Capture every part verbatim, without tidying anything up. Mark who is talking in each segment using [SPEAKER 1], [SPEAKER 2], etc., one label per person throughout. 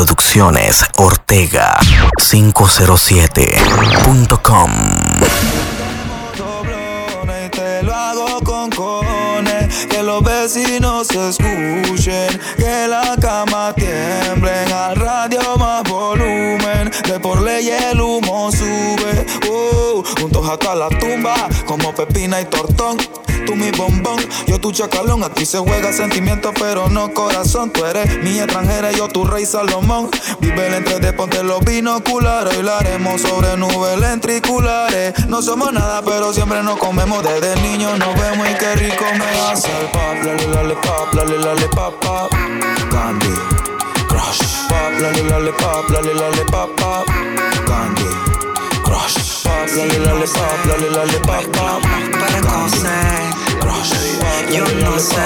[SPEAKER 1] Producciones Ortega cinco cero siete punto com.
[SPEAKER 2] Te lo hago con cojones, que los vecinos se escuchen, que la cama tiemblen, al radio más volumen, de por ley el humo sube, uh, juntos hasta la tumba, como Pepina y Tortón. Tú mi bombón, yo tu chacalón. Aquí se juega sentimiento pero no corazón. Tú eres mi extranjera y yo tu rey Salomón. Vive el entre de ponte los binoculares. Hoy la haremos sobre nubes lentriculares. No somos nada pero siempre nos comemos. Desde niños nos vemos y qué rico me hace el pop. Lale lale pop, lale lale pop pop. Candy Crush. Pop, lale lale pop, lale lale pop pop. Candy Crush. Pop, lale lale pop, lale lale pop pop.
[SPEAKER 3] Para conocer, yo no sé.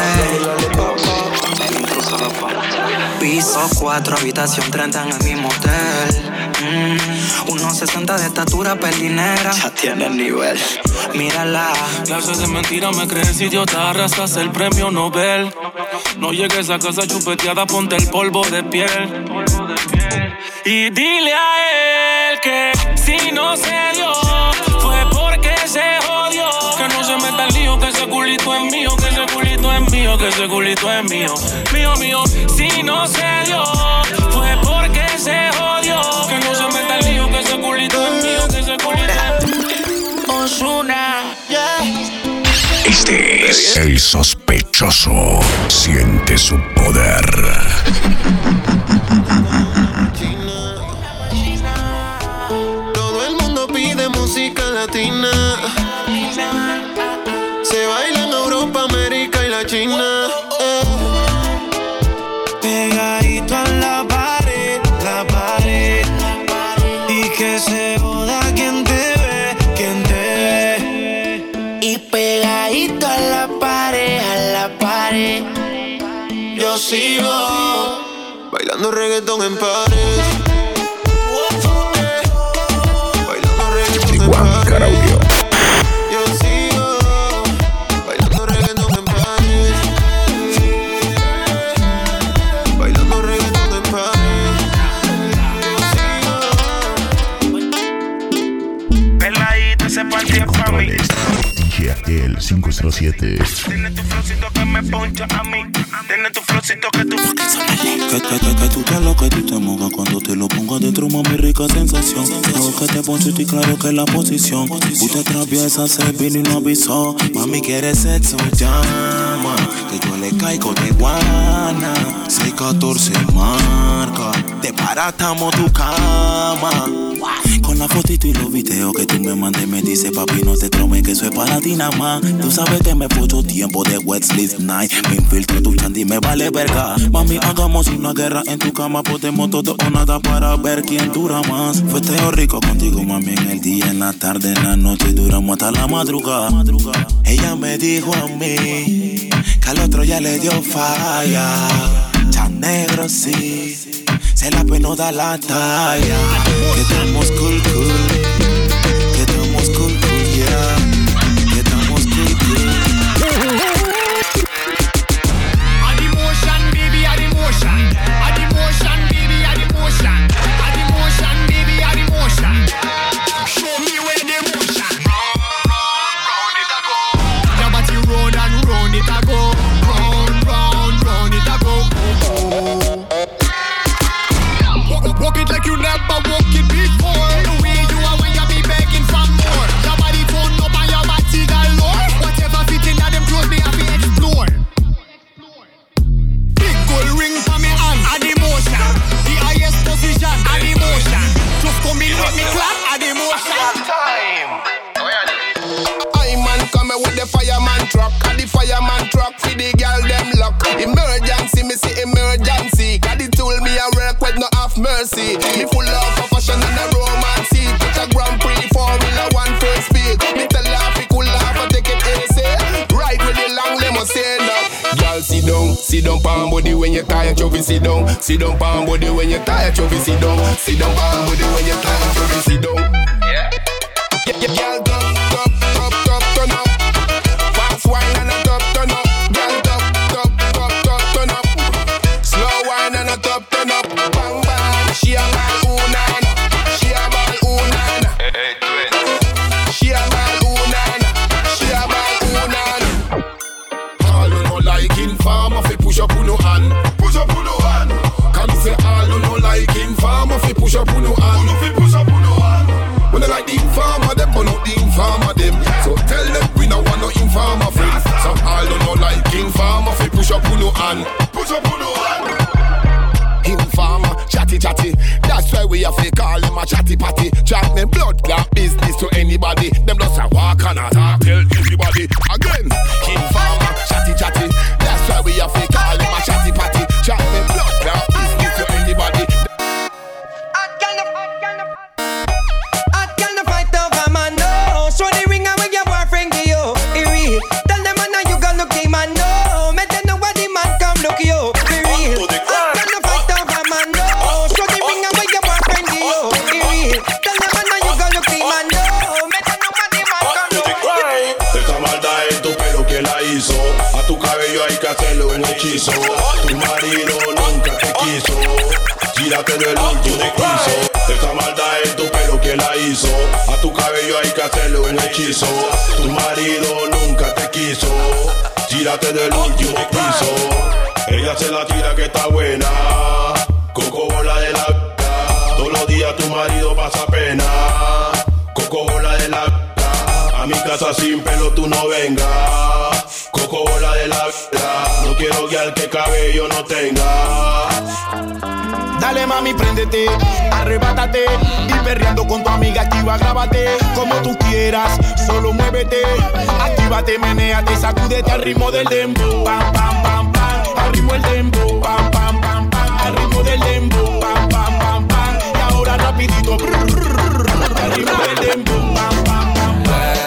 [SPEAKER 3] Piso cuatro, habitación treinta en el mismo hotel. Mm, uno sesenta de estatura pelinera. Ya tiene el nivel, mírala.
[SPEAKER 4] Clases de mentira me crees idiota, arrastras el premio Nobel. No llegues a casa chupeteada, ponte el polvo de piel. Y dile a él que si no se dio fue porque se jodió. Que no se meta el lío, que ese culito es mío, que ese culito es mío, que ese culito es mío, mío, mío. Si no se dio fue porque se jodió. Que no se meta el lío, que ese culito es mío, que ese culito es mío.
[SPEAKER 3] Ozuna, yeah.
[SPEAKER 5] Este es el sospechoso. Siente su poder.
[SPEAKER 6] Todo el mundo pide música latina. Se baila en Europa, América y la China. Eh.
[SPEAKER 2] Pegadito a la pared, la pared. Y que se joda quien te ve, quien te ve.
[SPEAKER 3] Y pegadito a la pared, a la pared.
[SPEAKER 6] Yo sigo bailando reggaetón en pared. Bailando reggaetón en
[SPEAKER 5] Juan Caraudio.
[SPEAKER 6] Yo sigo bailando reggaetón en pared. Bailando reggaetón en pared. Yo sigo.
[SPEAKER 4] Peladito, ese partido es pa' mí.
[SPEAKER 5] D J Aquel cinco cero siete.
[SPEAKER 4] Tiene tu flowcito que me poncha a mí. Tiene tu flowcito que tú.
[SPEAKER 2] Que, que, que, que tú te lo que tú te mojas cuando te lo pongo adentro, mami, rica sensación. Luego que te poncho y claro que es la posición. Usted atraviesa, se vino y no avisó. Mami, quiere sexo, llama. Que yo le caigo de guana. seis catorce marca. Te paratamos tu cama. Con la fotito y los videos que tú me mandes, me dice papi, no te traumes, que eso es para ti nada más. Tú sabes que me puso tiempo de wet sleep night. Me infiltro tu chandy, me vale verga. Mami, hagamos una guerra en tu cama. Podemos todo o nada para ver quién dura más. Fue teo rico contigo, mami, en el día, en la tarde, en la noche. Duramos hasta la madrugada. Ella me dijo a mí que al otro ya le dio falla. Ya negro sí, se la pena da la talla. Que estamos cool, cool. Que estamos cool, cool, yeah. Que estamos cool, cool.
[SPEAKER 7] Add emotion, baby, add emotion. Add emotion, baby, add emotion. Add emotion, baby, add emotion. Show me where the emotion. Round it a go. Your body round and round it a go. Round, round, round it a go. Walk, walk it like you never walk it before. The way you are when you be begging for more. Your body turned up and your body galore. Whatever fit in that them clothes me have to explore. Big gold ring for me hand, add emotion. The highest position, add emotion. Just come in with me clap, add emotion.
[SPEAKER 6] I man come with the fireman truck. And the fireman truck for the girl them luck. Emergency, me say emergency. Cause the tool me a work with no half mercy. Me full of fashion and a romance. Put a Grand Prix Formula One first speed. Me tell her fi cool off and take it easy. Ride with the long limo say no. Girl sit down, sit down palm body when you tired, you sit down. Sit down palm body when you tired, you sit down. Sit down palm body when you tired, you sit down. Yeah. Girl, top, top, top, top, turn up. Fast wine and a top, turn up. Girl, top, top, top, top, turn up. Slow wine and a top, turn up. Bang, bang. chatty chatty. That's why we have to call him a chatty patty. Chat me blood clot business to anybody. Them just a walk and a talk, tell everybody. Again, King Farmer, chatty chatty. That's why we have to call him a chatty patty. Chat me blood clot business to anybody.
[SPEAKER 8] Hacerlo en hechizo. Tu marido nunca te quiso. Gírate del último piso. Esta maldad en tu pelo que la hizo. A tu cabello hay que hacerlo en hechizo. Tu marido nunca te quiso. Gírate del último piso. Ella se la tira que está buena. Coco bola de la. Todos los días tu marido pasa pena. Coco bola de la. A mi casa sin pelo tú no vengas. Coco bola de la vida. No quiero que al que cabello no tenga.
[SPEAKER 6] Dale mami, préndete, arrebátate. Y perreando con tu amiga, activa, grábate. Como tú quieras, solo muévete. Actívate, menéate, sacúdete al ritmo del dembow. Pam, pam, pam, pam, al ritmo del dembow. Pam, pam, pam, pam, al ritmo del dembow. Pam, pam, pam, pam. Y ahora rapidito, brr, brr, brr, al ritmo del dembow. Pam, pam, pam, pam.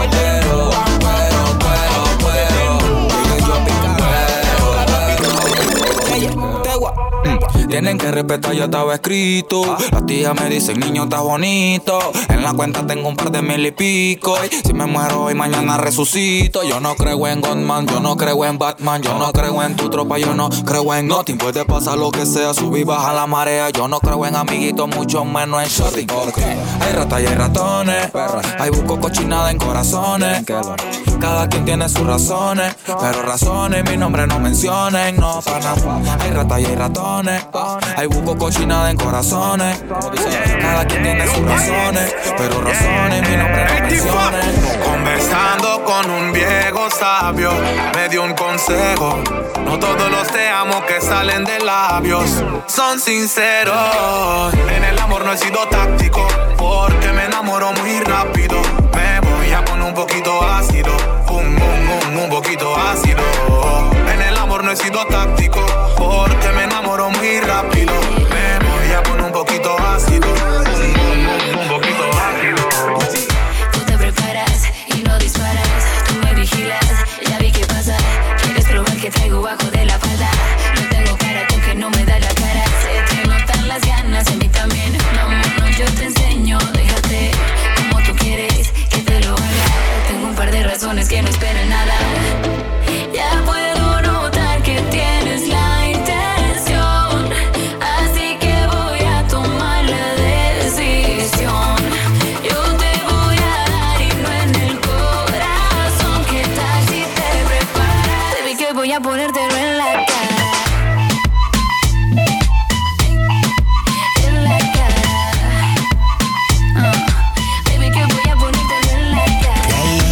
[SPEAKER 3] Tienen que respetar, ya estaba escrito. Las tías me dicen, niño, estás bonito. En la cuenta tengo un par de mil y pico. Si me muero hoy, mañana resucito. Yo no creo en Godman, yo no creo en Batman. Yo no creo en tu tropa, yo no creo en nothing. Puede pasar lo que sea, subir, baja la marea. Yo no creo en amiguitos, mucho menos en shotting. Okay. Hay ratas y hay ratones. Hay busco cochinada en corazones. Cada quien tiene sus razones. Pero razones, mi nombre no mencionen. No, pana. Hay ratas y hay ratones. Hay buco cochinada en corazones. Cada quien tiene sus razones. Pero razones, mi nombre no menciones.
[SPEAKER 9] Conversando con un viejo sabio, me dio un consejo. No todos los te amo que salen de labios son sinceros. En el amor no he sido táctico, porque me enamoro muy rápido. Me voy a poner un poquito ácido. Un, un, un, un poquito ácido. En el amor no he sido táctico, porque me enamoro muy rápido. Me voy a poner un poquito ácido. Un, un, un, un poquito ácido.
[SPEAKER 10] Tú te preparas y no disparas. Tú me vigilas, ya vi qué pasa. Quieres probar que traigo bajo de la falda. No tengo cara con que no me da la cara. Se te notan las ganas, en mí también. No, no, yo te enseño, déjate como tú quieres que te lo haga. Tengo un par de razones que no esperan nada. Ya puedo notar que tienes la intención, así que voy a tomar la decisión. Yo te voy a dar y no en el corazón. ¿Qué tal si te preparas? Baby, que voy a ponértelo en la cara. En la cara. uh, Baby, que voy a ponértelo en la cara.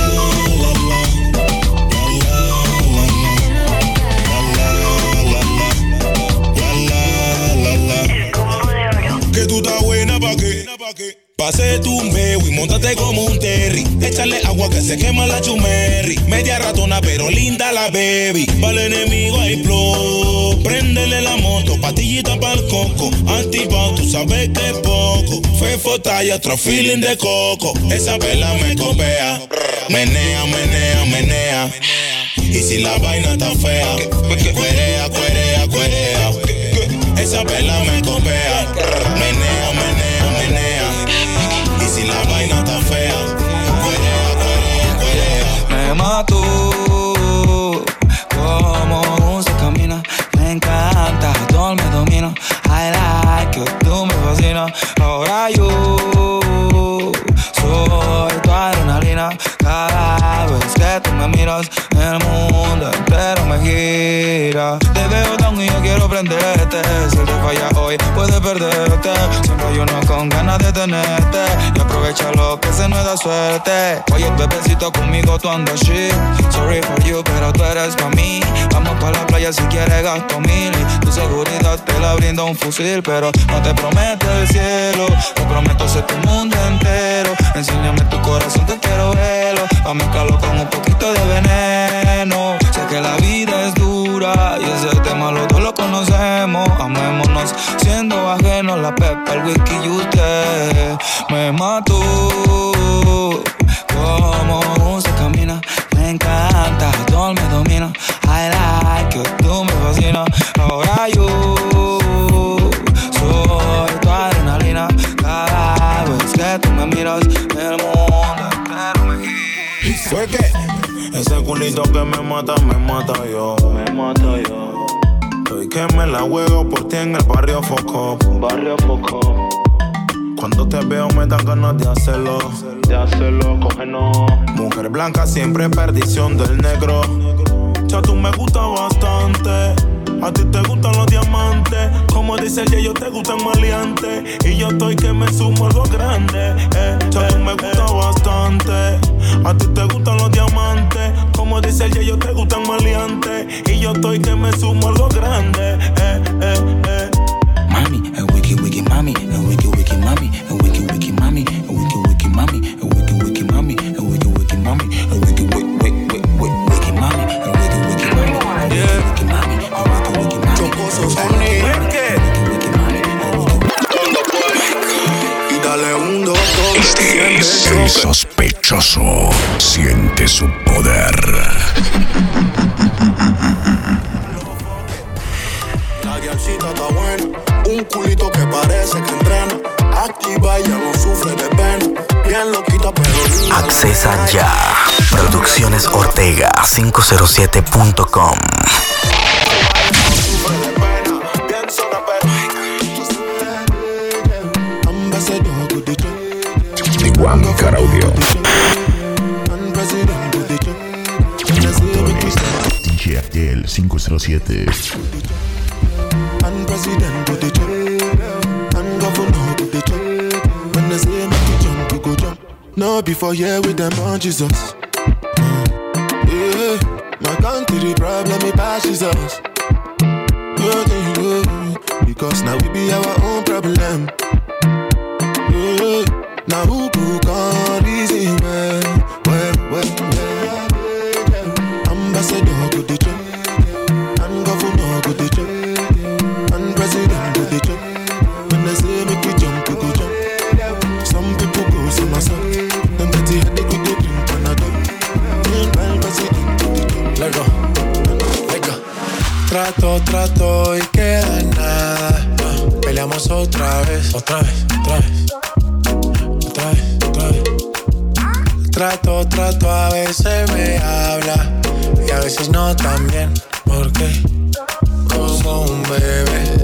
[SPEAKER 8] Que tú estás buena pa' qué, pase tu meo y montate como un terry. Échale agua que se quema la chumerri. Media ratona pero linda la baby. Para el enemigo hay flow. Préndele la moto, patillita pa'l coco. Antipao, tú sabes que es poco. Fefota y otro feeling de coco. Esa vela me copea. Menea, menea, menea. Y si la vaina está fea, cuerea, cuerea, cuerea. Esa vela me copea. Menea, menea, menea. Y si la vaina está fea, cuerea, cuerea, cuerea.
[SPEAKER 3] Me mató como se camina. Me encanta, todo me domina. I like you, tú me fascinas. Ahora yo soy tu adrenalina. Cada vez que tú me miras, el mundo entero me gira. Te veo down y yo quiero prenderte. Si te falla hoy, puedes perderte. Siempre hay uno con ganas de tenerte. Y aprovecha lo que se nos da suerte. Oye, bebecito, conmigo tú andas shit. Sorry for you, pero tú eres pa' mí. Vamos pa' la playa si quieres gasto mil. Y tu seguridad te la brinda un fusil. Pero no te prometo el cielo. Te prometo ser tu mundo entero. Enséñame tu corazón, te quiero verlo. A mezclarlo con un poquito de veneno. Sé que la vida es dura y ese tema los dos lo conocemos. Amémonos siendo ajenos. La pepa, el whisky y usted me mató. Como se camina, me encanta, todo me domina. I like you, tú me fascinas. Ahora yo soy tu adrenalina. Cada vez que tú me miras, el mundo entero me gira.
[SPEAKER 8] ¿Fue qué? Ese culito que me mata, me mata yo. Me mata yo. Hoy que me la juego por ti en el barrio Foco. Barrio Foco. Cuando te veo me dan ganas de hacerlo. De hacerlo, cógenos. Mujer blanca siempre perdición del negro. Ya tú me gustas bastante. A ti te gustan los diamantes. Como dice el Yeyo, te gustan maleantes. Y yo estoy que me sumo algo grande. eh, Ya tú me gustas bastante. A ti te gustan los diamantes. Como dice el Yeyo, te gustan maleantes. Y yo estoy que me sumo algo grande. eh, eh, eh.
[SPEAKER 3] Mami, el wiki wiki mami, el wiki wiki mami, el wiki wiki mami, el wiki wiki mami, el wiki wiki mami, el wiki wiki mami, el wiki wiki wiki wiki mami, el wiki wiki mami, el wiki mami, el wiki wiki mami.
[SPEAKER 6] Chocosos y dale un dos, dos.
[SPEAKER 5] Este es el sospechoso. Siente su poder.
[SPEAKER 6] La guialcita está buena. Un culito que parece que entrena. Activa y ya no sufre de pena. Bien loquita pero...
[SPEAKER 1] Accesa ya. Producciones Ortega cinco cero siete punto com.
[SPEAKER 5] Iguancar Audio. D J Abdel cinco cero siete.
[SPEAKER 6] And president to the jump, and governor to the jump. When they say make you jump, you go jump. No before here with them on Jesus. Yeah, my country problem it passes us. Yeah, yeah, because now we be our own problem. Yeah, now who can reason well, well, well, well. Ambassador to the jump, and governor to the jump. President do the jump. When they say make you jump, you go jump. Some people go see my son. Them dirty head they go drink Panadol. Meanwhile president do the jump. Let go, let go.
[SPEAKER 11] Trato, trato y queda nada. Peleamos otra vez, otra vez, otra vez, otra vez, otra vez. Trato, trato, a veces me habla y a veces no tan bien. ¿Por qué? Como un bebé.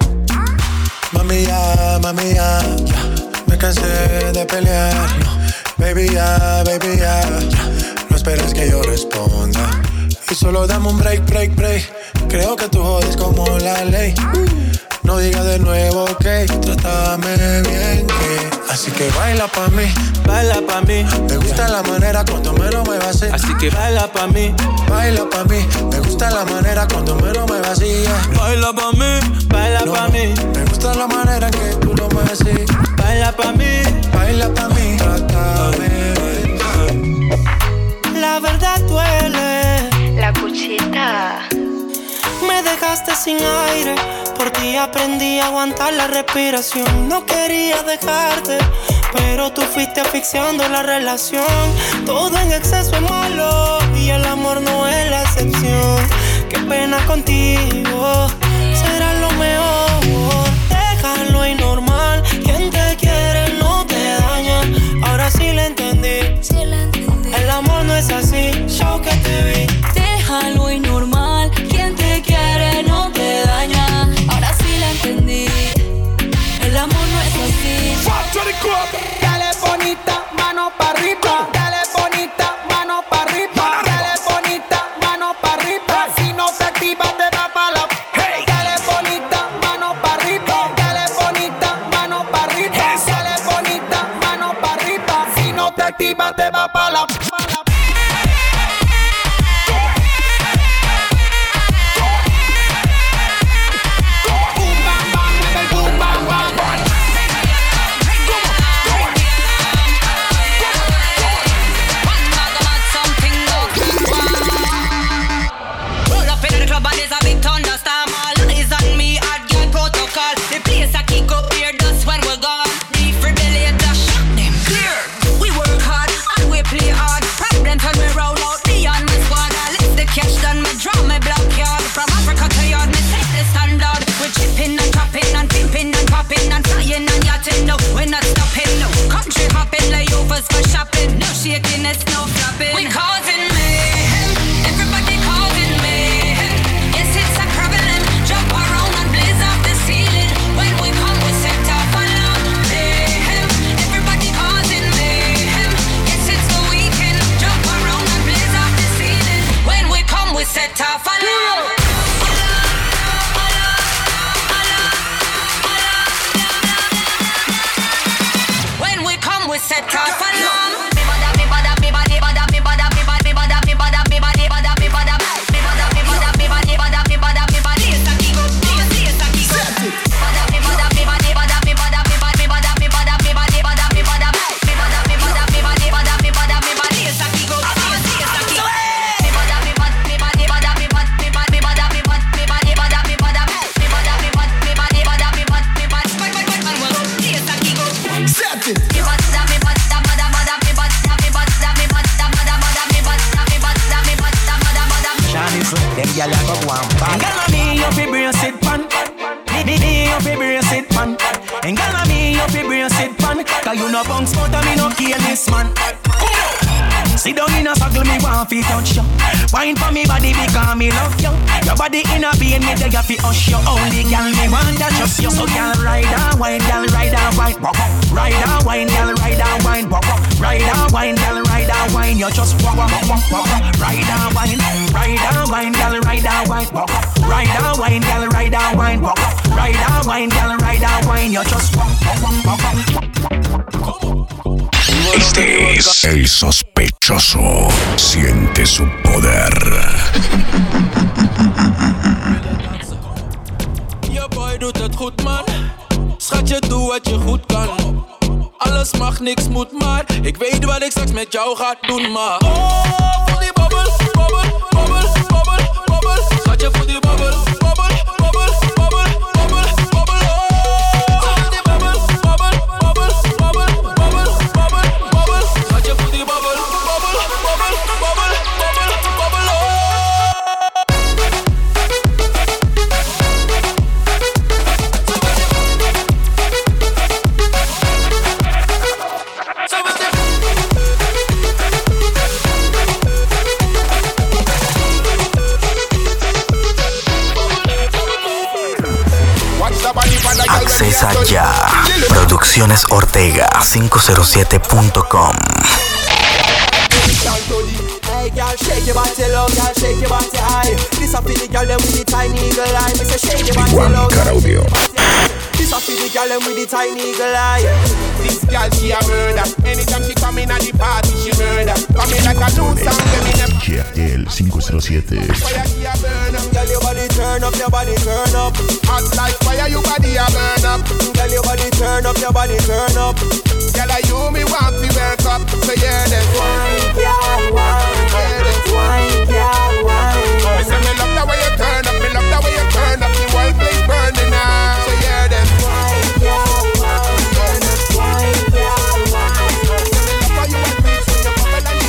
[SPEAKER 11] Mami ya, mami ya, ya. Me cansé de pelear, no. Baby ya, baby ya, ya. No esperes que yo responda. Y solo dame un break, break, break. Creo que tú jodes como la ley. No digas de nuevo que trátame bien, que así que baila pa' mí, baila pa' mí. Me gusta la manera cuando me lo muevas así. Así que baila pa' mí, baila pa' mí. Me gusta la manera cuando me lo muevas así. Baila pa' mí, baila no, pa' mí. Me gusta la manera en que tú lo mueves así. Baila pa' mí, baila pa' mí. Trátame bien.
[SPEAKER 12] La verdad duele.
[SPEAKER 10] La cuchita.
[SPEAKER 12] Me dejaste sin aire. Por ti aprendí a aguantar la respiración. No quería dejarte, pero tú fuiste asfixiando la relación. Todo en exceso es malo y el amor no es la excepción. Qué pena contigo, será lo mejor. Déjalo y normal. Quien te quiere no te daña. Ahora sí le entendí.
[SPEAKER 10] Sí le entendí.
[SPEAKER 12] El amor no es así. Show que te vi.
[SPEAKER 10] Déjalo y normal. Quien te quiere no te daña. Ahora sí le entendí. El amor no es así.
[SPEAKER 7] Dale bonita, mano pa' arriba. Dale bonita, mano pa' arriba. Dale bonita, mano pa' arriba. Si no
[SPEAKER 13] set off alarm. Me bada, me bada, me bada, me bada, me bada, me bada, me bada, me bada, me bada, me bada, me bada, me bada, me bada, me bada, me bada, me bada, me bada. Yes, I keep go. Yes, yes, I keep go. Bada, me bada, me bada, me bada, me bada, me bada, me bada, me bada, me bada, me bada, me bada, me bada, me bada, me bada, me bada, me bada, me bada, me bada. Yes, I keep go. Yes, yes, I keep go. Me bada, me bada, me bada, me bada, me bada, me bada, me bada, me bada, me bada, me bada, me bada, me bada, me bada, me bada, me bada, me bada, me bada. Yes, I keep go. Set it. Me bada, me bada, bada, bada, me bada, me bada, me bada, bada, bada, me bada, me bada, me bada, bada, bada.
[SPEAKER 14] Shawty's them gyal a go one bad. Gyal a me you fi brace it pan. Me me you fi brace it pan. And gyal a me you fi brace it pan. 'Cause you no bounce out and me no kill this man. Sit down in a circle, me want fi touch you. Wine for me body because me love you. Your body in a being me there fi hush you. Only girl me want that just you. So girl ride and wine, girl ride and wine, walk up. Ride and wine, girl ride and wine, walk up. Ride and wine, girl ride and wine. You just walk up, walk up, walk up. Ride and wine, ride and wine, girl ride and wine, walk up. Ride and wine, girl ride and wine, walk up. Ride and wine, girl ride and wine. You just walk, walk, walk, walk up.
[SPEAKER 5] Este es el sospechoso. Siente su poder.
[SPEAKER 15] Je boy doet het goed man. Schatje doe wat je goed kan. Alles mag, niks moet maar. Ik weet wat ik straks met jou ga doen maar. Oh, voel die babbel, babbel, babbel, babbel, babbel. Schatje voel die babbel, babbel, babbel, babbel, babbel, babbel.
[SPEAKER 1] Accesa ya. Producciones Ortega cinco cero siete punto com.
[SPEAKER 16] Hey girl, shake your body low, girl, shake your body high. This a for the girl them with the tiny eagle eye. Me say shake your body low, girl. This a for the girl them with the tiny eagle eye.
[SPEAKER 6] This girl she a murder. Anytime she come in at the party she murder. Come in like a new song, let me never.
[SPEAKER 5] G L cinco cero siete.
[SPEAKER 6] Fire she a burn up.
[SPEAKER 16] Girl your body turn up, your body turn up.
[SPEAKER 6] Hot like fire, your body a burn up.
[SPEAKER 16] Girl your body turn up, your body turn up.
[SPEAKER 6] Girl I you me want to work up. So yeah then
[SPEAKER 16] wine, girl, wine.
[SPEAKER 6] Yeah then
[SPEAKER 16] wine, girl, wine.
[SPEAKER 6] Me say me love the way you turn up. Me love the way you turn up. The whole place burning now. So yeah then
[SPEAKER 16] wine, girl, wine. Wine, girl, wine.
[SPEAKER 6] Me love how you want me to the bubble and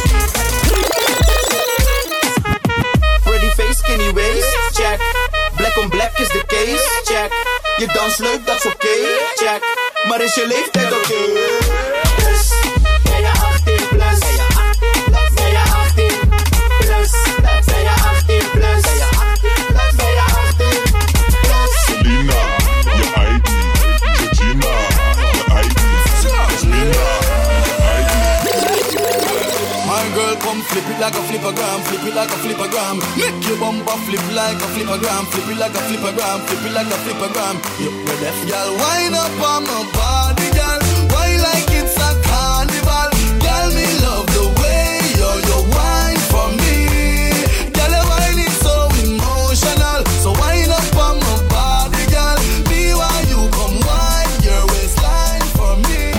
[SPEAKER 6] the
[SPEAKER 16] pretty face, skinny waist, check. Black on black is the case, check. Je dans leuk, dat is oké, okay, check. Maar is je leeftijd oké? Okay? Plus, ben je achttien plus? Ben je achttien plus? Ben je achttien plus? Ben je achttien plus?
[SPEAKER 5] Selena, je I D. Georgina, je I D. Selena, je I D.
[SPEAKER 15] My girl come flip it like a flippergram, flip it like a flippergram. Make your bumper flip like a flippergram, flip it like a flippergram, flip it like a flippergram. Yup, we're left, girl. Wind up on my body, girl. Why like it's a carnival? Girl, me love the way you you wine for me. Girl, your wine is so emotional. So wind up on my body, girl. Be why you come wine your waistline for me.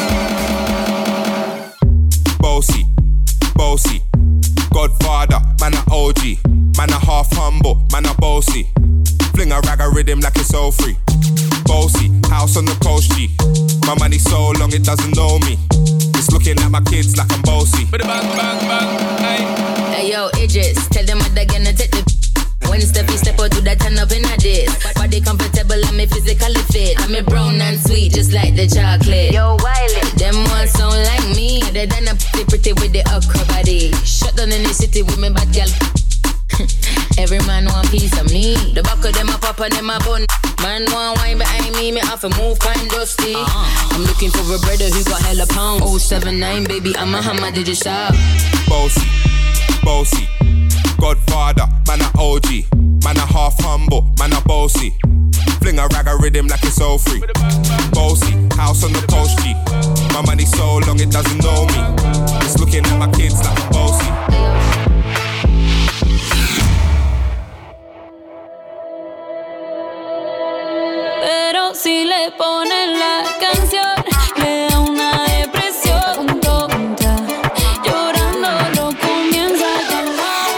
[SPEAKER 8] Bossy, bossy, Godfather, man a O G, man a half humble, man a bossy. Fling a rag a rhythm like it's all free. Bossy, house on the coast G. My money so long it doesn't know me. It's looking at my kids like I'm bossy. Bang, bang, bang, hey.
[SPEAKER 10] Hey yo, Idris, tell them what they're gonna take the. When Steffi step out, do that turn up in a this. Body comfortable, I'm a physically fit. I'm a brown and sweet, just like the chocolate. Yo, Wiley, them ones sound like me. They done a pretty pretty with the okra body. Shut down in the city with me bad girl. Every man want piece of me. The back of them a pop and them a bun. Man want wine behind me, me have to move kind dusty. Uh-huh. I'm looking for a brother who got hella pound. oh seven nine, baby, I'm a hammer, did you shop?
[SPEAKER 8] Bossy, bossy, Godfather, man a O G, man a half humble, man a bossy. Fling a rag a rhythm like it's all free. Bossy, house on the coast G. My money so long it
[SPEAKER 17] doesn't know me. Just looking at my kids like a bossy.
[SPEAKER 10] Pero si le ponen la canción, le da una depresión tonta. Llorando lo comienza a llamar.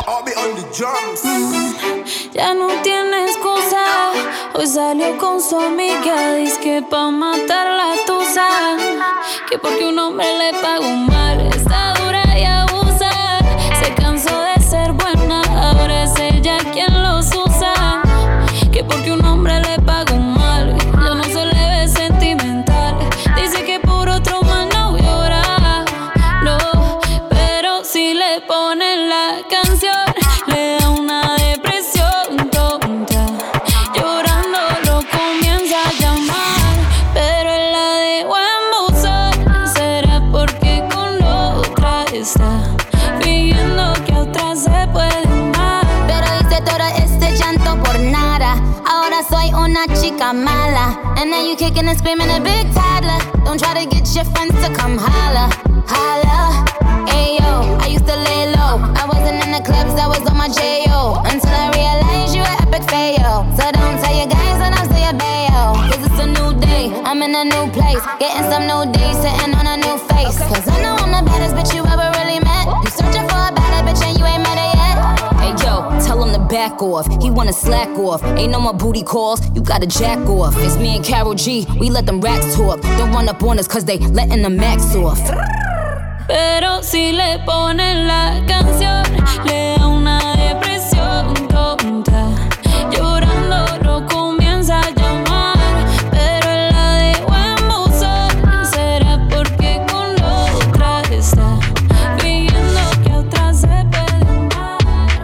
[SPEAKER 10] Mm, ya no tiene excusa. Hoy salió con su amiga, dice que pa' matar la tusa. Que porque un hombre le pagó mal, está dura y abusa. Se cansó de ser buena, ahora es ella quien los usa. Que porque un hombre le pagó mal, ya no se le ve sentimental. Dice que por otro man no llora, no. Pero si le ponen la canción, le da una depresión tonta. Llorando lo comienza a llamar, pero él la dejó en buzón. Será porque con otra está fingiendo que a otra se puede amar.
[SPEAKER 18] Pero hice todo este llanto por nada. Ahora soy una chica mala. And now you kicking and screaming a big toddler. Don't try to get your friends to come holla, holla. Ayo, I used to lay low. I wasn't in the clubs, I was on my J O. Until I realized you were epic fail. So don't tell your guys that I'm still your bayo. Cause it's a new day, I'm in a new place. Getting some new days, sitting on a new face. Cause I know I'm the baddest bitch you ever really met. You searching for a better bitch and you ain't met her yet.
[SPEAKER 19] Hey yo, tell him to back off. He wanna slack off. Ain't no more booty calls. You gotta jack off. It's me and Karol G. We let them racks talk. Don't run up on us cause they letting the max off.
[SPEAKER 10] Pero si le ponen la canción, le da una depresión tonta. Llorando lo comienza a llamar, pero él la dejó en buzón. Será porque con otra está fingiendo que a otra se puede amar.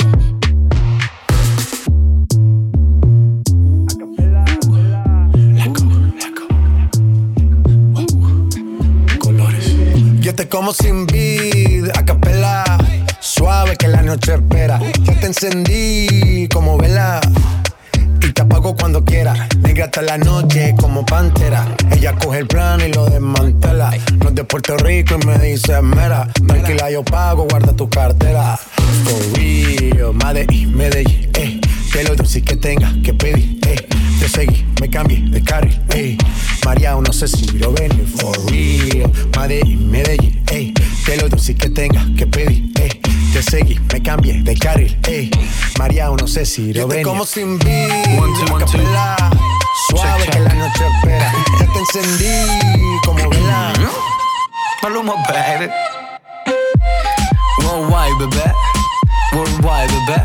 [SPEAKER 20] Yo te como sin vid, a capela, suave que la noche espera. Ya te encendí como vela y te apago cuando quiera. Negra hasta la noche como pantera. Ella coge el plano y lo desmantela. No es de Puerto Rico y me dice mera. Tranquila, yo pago, guarda tu cartera. For real, Medellín, Medellín, eh. Que lo dulce que tenga que pedir, eh. Te seguí, me cambié de carril, eh. María, no sé si lo venir. For real, Medellín, Medellín, eh. Que lo dulce que tenga que pedir, eh. Te seguí, me cambié de carril, eh. María, no sé si lo venir. Como sin beat, capela, suave check, check. Que la noche espera. Ya te encendí como vela.
[SPEAKER 21] Maluma, baby. Worldwide, bebé. Worldwide, bebé.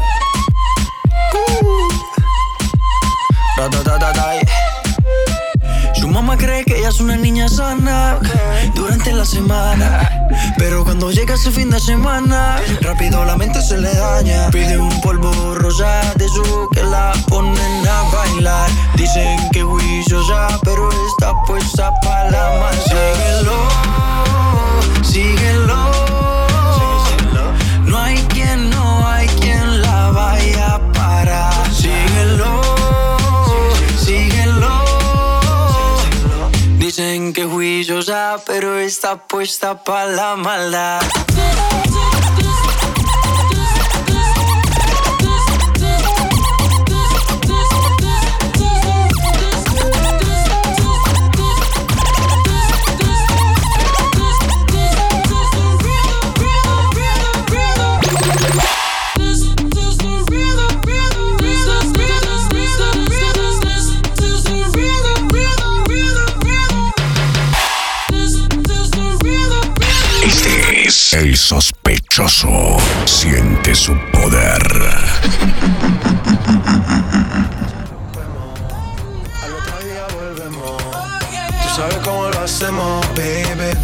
[SPEAKER 21] Da, da, da, da, da. Su mamá cree que ella es una niña sana durante la semana, pero cuando llega ese fin de semana, rápido la mente se le daña. Pide un polvo rosa de su que la ponen a bailar. Dicen que juiciosa, pero está puesta para la maldad. Síguelo, síguelo. No hay quien, no hay quien la vaya a parar. Síguelo, síguelo. Dicen que juiciosa, pero está puesta pa' la maldad.
[SPEAKER 22] El sospechoso siente su poder.
[SPEAKER 20] Al otro día volvemos. Tú sabes cómo lo hacemos, baby.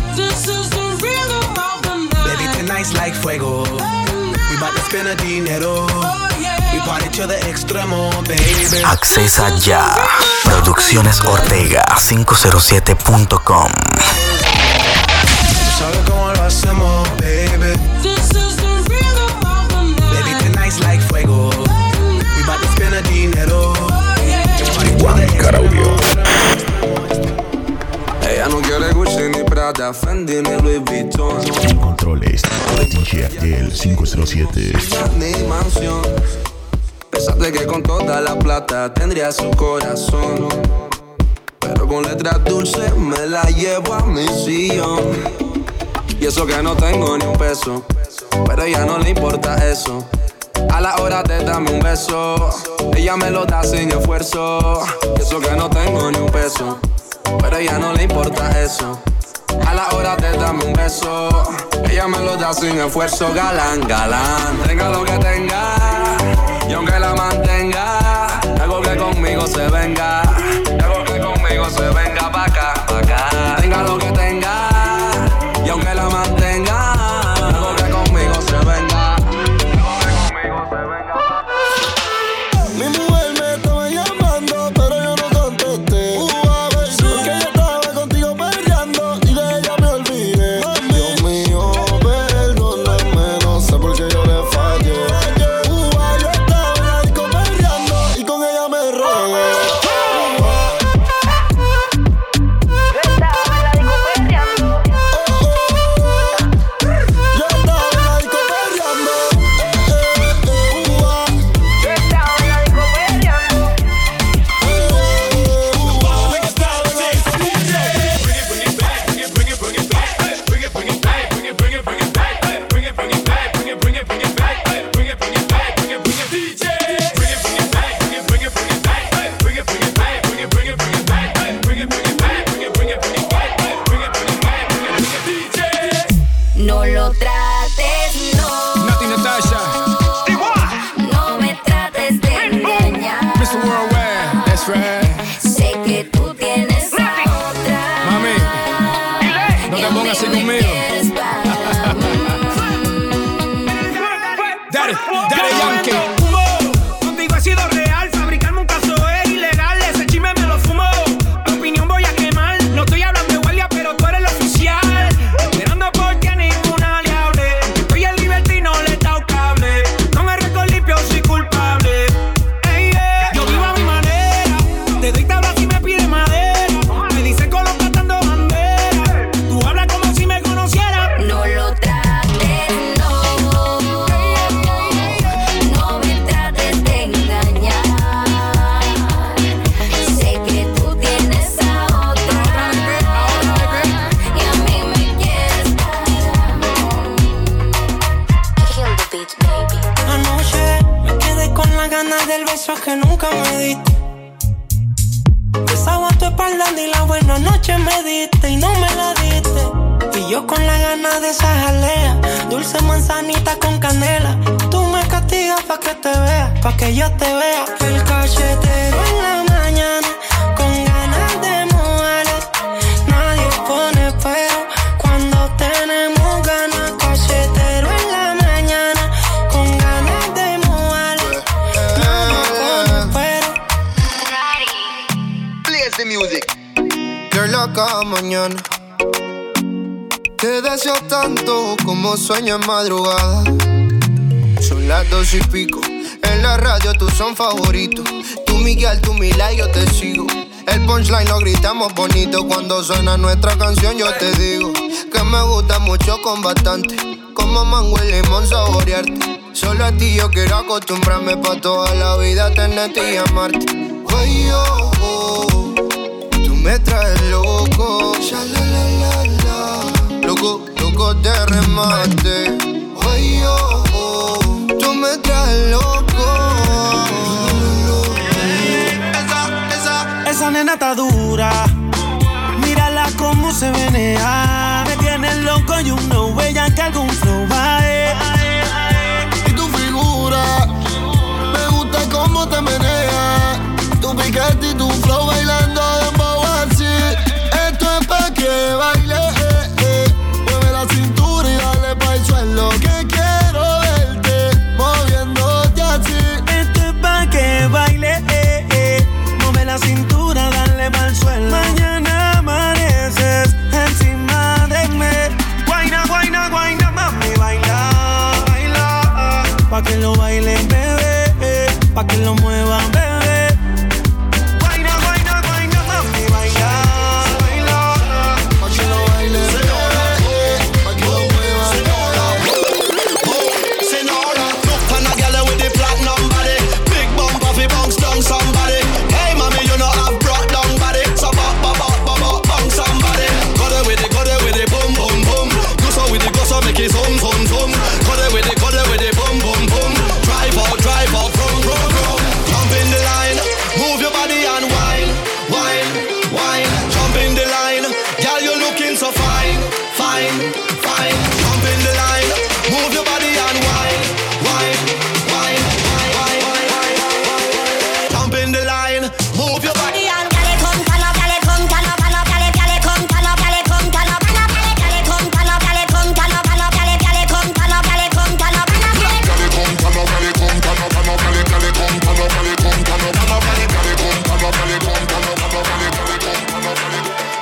[SPEAKER 20] Baby, tonight's like fuego. We bout to spend a dinero. We party to the extremo, baby.
[SPEAKER 1] Accesa ya. Producciones Ortega cinco cero siete punto com.
[SPEAKER 20] ¿Sabes cómo lo hacemos, baby? Baby, tonight's like fuego. We bout to spend a dinero.
[SPEAKER 22] Juan Caraudio.
[SPEAKER 23] Ella no quiere Gucci ni Prada.
[SPEAKER 2] Prada, Fendi ni Louis Vuitton.
[SPEAKER 22] En controles, D J Abdel cinco cero siete.
[SPEAKER 2] Mi mansión. Pensaste que con toda la plata tendría su corazón, pero con letras dulces me la llevo a mi sillón. Y eso que no tengo ni un peso, pero a ella no le importa eso. A la hora de darme un beso, ella me lo da sin esfuerzo. Y eso que no tengo ni un peso, pero a ella no le importa eso. A la hora de darme un beso, ella me lo da sin esfuerzo. Galán, galán, tenga lo que tenga, y aunque la mantenga, algo que conmigo se venga, algo que conmigo se venga pa' acá, pa' acá. Tenga lo que tenga, y aunque la mantenga, algo que conmigo se venga, algo que conmigo se venga.
[SPEAKER 15] Mi mujer me estaba llamando, pero yo no contesté. Uh, a ver, sí. Porque ella estaba contigo perreando y de ella me olvidé. Mami. Dios mío, perdóname, no sé por qué yo le fallé. Uh, yo estaba en la disco perreando y con ella me regué.
[SPEAKER 10] No lo trates, no.
[SPEAKER 17] Nati Natasha.
[SPEAKER 10] No me trates de engañar.
[SPEAKER 17] mister Worldwide, that's right.
[SPEAKER 10] Sé que tú tienes a otra.
[SPEAKER 17] Mami, no te pongas así conmigo. Daddy, Daddy Yankee.
[SPEAKER 7] Contigo he sido real, fabricarme un caso es ilegal. Ese chisme me lo fumo, tu opinión voy a quemar. No estoy hablando de guardia, pero tú eres el oficial. Esperando porque ninguna le hable. Estoy en libertad y no le he dado cable. Con el récord limpio soy culpable. Ey, yeah. Yo vivo a mi manera, te doy tabla si me pide madera. Me dicen colocando bandera. Tú hablas como si me conocieras.
[SPEAKER 10] No lo trates, no. No me trates de engañar. Sé que tú tienes a otra. Y a mí me quieres dar amor. Kill the beat, baby.
[SPEAKER 12] Anoche me quedé con las ganas del beso que nunca me diste. Besaba tu espalda y la buena noche me diste y no me la diste. Y yo con las ganas de esa jalea, dulce manzanita con canela. Tú me castigas pa' que te vea, pa' que yo te vea. El cachetero en la mañana, con ganas de mujeres. Nadie pone pero cuando tenemos ganas. Cachetero en la mañana, con ganas de mujeres. Nadie pone pero.
[SPEAKER 16] Plays the music. Girl, acá mañana. Te deseo tanto como sueño en madrugada. Son las dos y pico. En la radio tú son favoritos. Tú Miguel, tú Mila y yo te sigo. El punchline lo gritamos bonito. Cuando suena nuestra canción yo te digo que me gusta mucho con bastante. Como mango y limón saborearte. Solo a ti yo quiero acostumbrarme pa' toda la vida tenerte y amarte. Ay, oh, oh, tú me traes loco. Ya, la, la, la, la. Loco, loco de remate. Ay, oh, oh, tú me traes loco.
[SPEAKER 12] Esa, esa, esa nena está dura. Mírala cómo se menea. Me tiene loco y uno bella que algún flow va.
[SPEAKER 15] Y tu figura, me gusta cómo te menea. Tu piquete y tu flow bailando dembow así. Esto es pa' que baile, eh, eh. Mueve la cintura y dale pa' el suelo. Que quiero verte moviéndote así.
[SPEAKER 12] Esto es pa' que baile, eh, eh. Mueve la cintura, dale pa'l suelo. Mañana amaneces encima de mí. Guayna, guayna, guayna, mami, baila, baila. Pa' que lo bailen, bebé, eh. Pa' que lo muevan, bebé. Guayna, guayna, guayna, mami, baila, baila.
[SPEAKER 15] Pa' que lo bailen, bebé.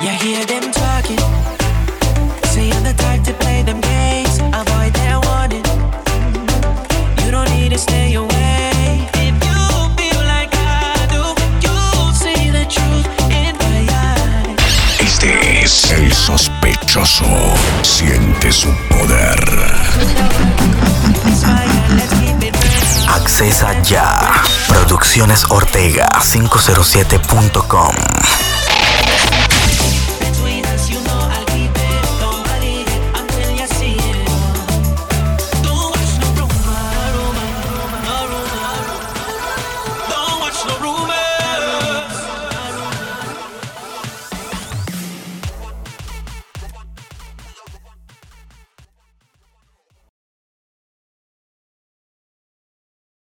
[SPEAKER 12] You hear them talking. Say you're the type to play them games. Avoid their warning. You don't need to stay away. If you feel like I do, you'll see the truth in my eyes.
[SPEAKER 4] Este es el sospechoso. Siente su poder.
[SPEAKER 1] Accesa ya. Producciones Ortega cinco cero siete punto com.